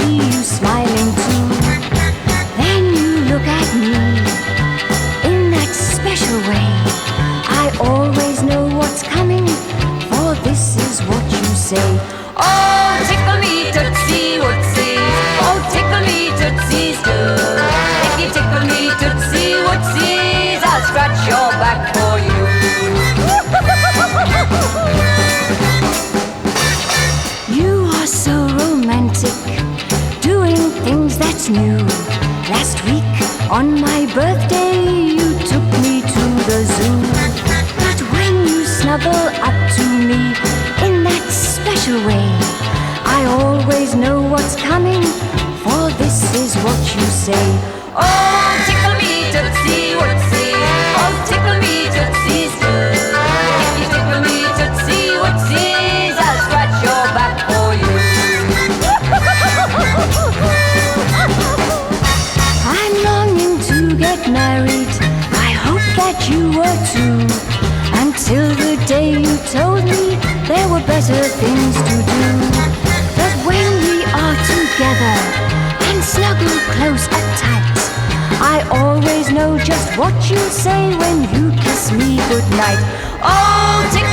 see you smiling too. Then you look at me in that special way. I always know what's coming, for this is what you say. Oh, tickle me tootsie wootsies. Oh, tickle me tootsies do. If you tickle me tootsie wootsies, I'll scratch your back for you. You are so romantic, doing things that's new. Last week on my birthday you took me to the zoo. But when you snuggle up to me in that special way, I always know what's coming, for this is what you say. Oh, tickle me tootsie wootsies. Oh, tickle me tootsies do. If you tickle me tootsie wootsies, I'll scratch your back for you. I'm longing to get married, I hope that you were too. Until the day you told me there were better things to do. But when we are together and snuggle close and tight, I always know just what you'll say when you kiss me goodnight. Oh, tickle